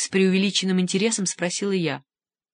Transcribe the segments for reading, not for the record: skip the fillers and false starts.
С преувеличенным интересом спросила я.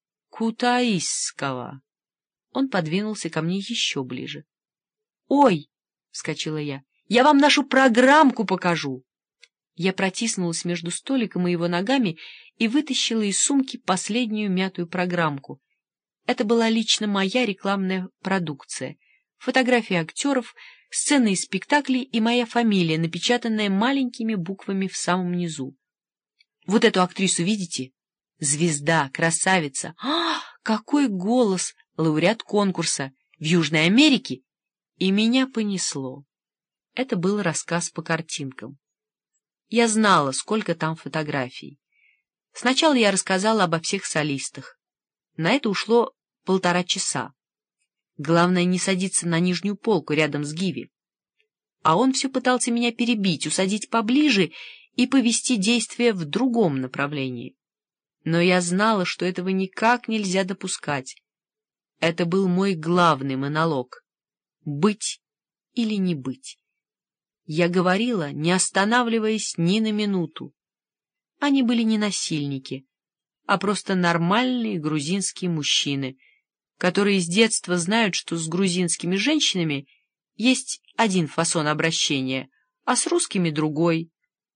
Кутаисского. Он подвинулся ко мне еще ближе. «Ой!» — вскочила я. «Я вам нашу программку покажу!» Я протиснулась между столиком и его ногами и вытащила из сумки последнюю мятую программку. Это была лично моя рекламная продукция. Фотографии актеров, сцены из спектаклей и моя фамилия, напечатанная маленькими буквами в самом низу. Вот эту актрису видите? Звезда, красавица. Какой голос! Лауреат конкурса в Южной Америке. И меня понесло. Это был рассказ по картинкам. Я знала, сколько там фотографий. Сначала я рассказала обо всех солистах. На это ушло 1,5 часа. Главное не садиться на нижнюю полку рядом с Гиви. А он все пытался меня перебить, усадить поближе и повести действие в другом направлении. Но я знала, что этого никак нельзя допускать. Это был мой главный монолог. Быть или не быть. Я говорила, не останавливаясь ни на минуту. Они были не насильники, а просто нормальные грузинские мужчины, которые с детства знают, что с грузинскими женщинами есть один фасон обращения, а с русскими другой.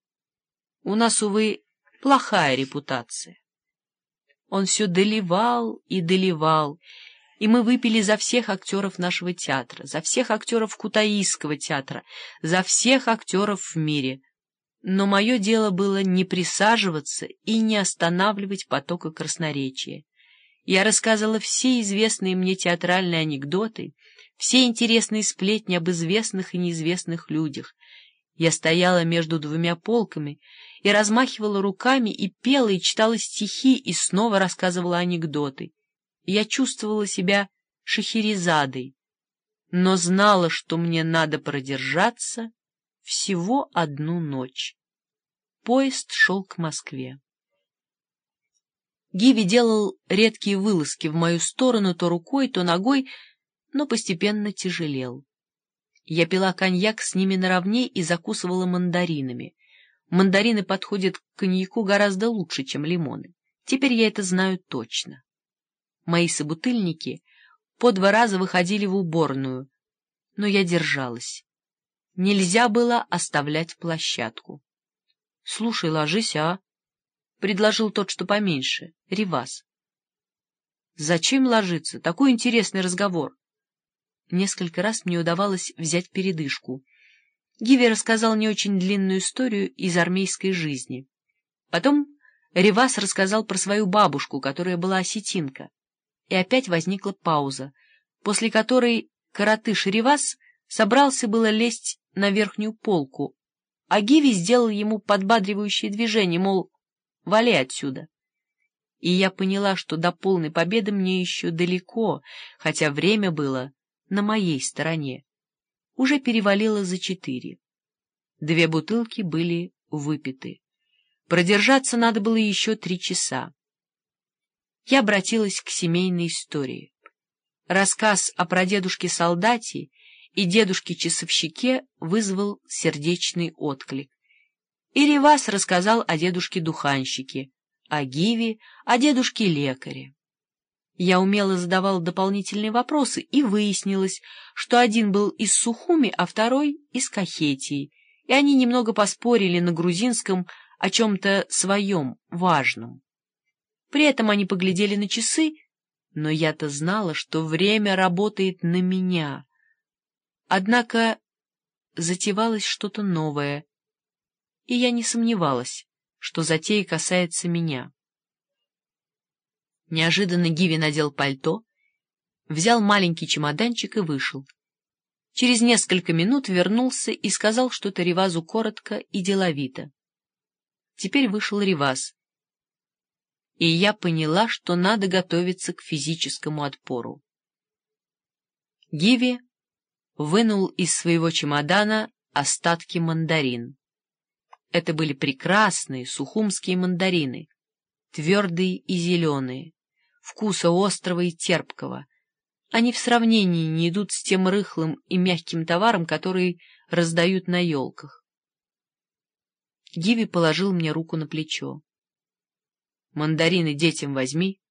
У нас, увы, плохая репутация. Он все доливал и доливал, и мы выпили за всех актеров нашего театра, за всех актеров Кутаисского театра, за всех актеров в мире. Но мое дело было не присаживаться и не останавливать потока красноречия. Я рассказывала все известные мне театральные анекдоты, все интересные сплетни об известных и неизвестных людях. Я стояла между 2 полками и размахивала руками, и пела, и читала стихи, и снова рассказывала анекдоты. Я чувствовала себя Шахерезадой, но знала, что мне надо продержаться всего 1 ночь. Поезд шел к Москве. Гиви делал редкие вылазки в мою сторону то рукой, то ногой, но постепенно тяжелел. Я пила коньяк с ними наравне и закусывала мандаринами. Мандарины подходят к коньяку гораздо лучше, чем лимоны. Теперь я это знаю точно. Мои собутыльники по 2 раза выходили в уборную, но я держалась. Нельзя было оставлять площадку. — Слушай, ложись, а? — предложил тот, что поменьше, Ревас. — Зачем ложиться? Такой интересный разговор. Несколько раз мне удавалось взять передышку. Гиви рассказал не очень длинную историю из армейской жизни. Потом Ревас рассказал про свою бабушку, которая была осетинка. И опять возникла пауза, после которой коротыш Ревас собрался было лезть на верхнюю полку, а Гиви сделал ему подбадривающее движение, мол, вали отсюда. И я поняла, что до полной победы мне еще далеко, хотя время было на моей стороне. Уже перевалило за 4. 2 бутылки были выпиты. Продержаться надо было еще 3 часа. Я обратилась к семейной истории. Рассказ о прадедушке-солдате и дедушке-часовщике вызвал сердечный отклик. И Ревас рассказал о дедушке-духанщике, о Гиви, о дедушке-лекаре. Я умело задавала дополнительные вопросы, и выяснилось, что один был из Сухуми, а второй — из Кахетии, и они немного поспорили на грузинском о чем-то своем важном. При этом они поглядели на часы, но я-то знала, что время работает на меня. Однако затевалось что-то новое, и я не сомневалась, что затея касается меня. Неожиданно Гиви надел пальто, взял маленький чемоданчик и вышел. Через несколько минут вернулся и сказал что-то Ревазу коротко и деловито. Теперь вышел Реваз, и я поняла, что надо готовиться к физическому отпору. Гиви вынул из своего чемодана остатки мандарин. Это были прекрасные сухумские мандарины, твердые и зеленые, вкуса острого и терпкого. Они в сравнении не идут с тем рыхлым и мягким товаром, который раздают на елках. Гиви положил мне руку на плечо. Мандарины детям возьми.